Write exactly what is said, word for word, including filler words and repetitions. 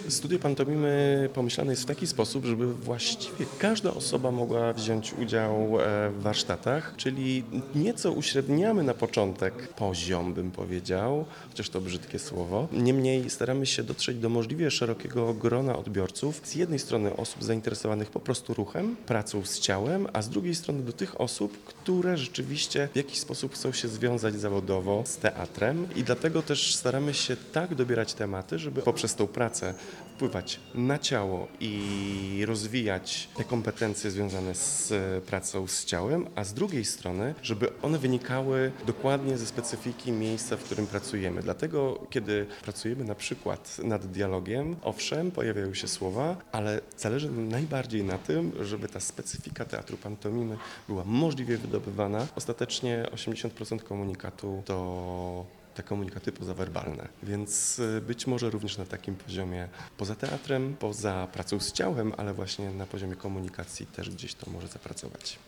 Studio pantomimy pomyślane jest w taki sposób, żeby właściwie każda osoba mogła wziąć udział e, w warsztatach, czyli nieco uśredniamy na początek poziom, bym powiedział, chociaż to brzydkie słowo. Niemniej staramy się dotrzeć do możliwie szerokiego grona odbiorców. Z jednej strony osób zainteresowanych po prostu ruchem, pracą z ciałem, a z drugiej strony do tych osób, które rzeczywiście w jakiś sposób chcą się związać zawodowo z teatrem i dlatego też staramy się tak dobierać tematy, żeby poprzez tą pracę wpływać na ciało i rozwijać te kompetencje związane z pracą z ciałem, a z drugiej strony, żeby one wynikały dokładnie ze specyfiki miejsca, w którym pracujemy. Dlatego, kiedy pracujemy na przykład nad dialogiem, owszem, pojawiają się słowa, ale zależy nam najbardziej na tym, żeby ta specyfika teatru pantomimy była możliwie wydobywana. Ostatecznie osiemdziesiąt procent komunikatu to te komunikaty pozawerbalne, więc y, być może również na takim poziomie poza teatrem, poza pracą z ciałem, ale właśnie na poziomie komunikacji też gdzieś to może zapracować.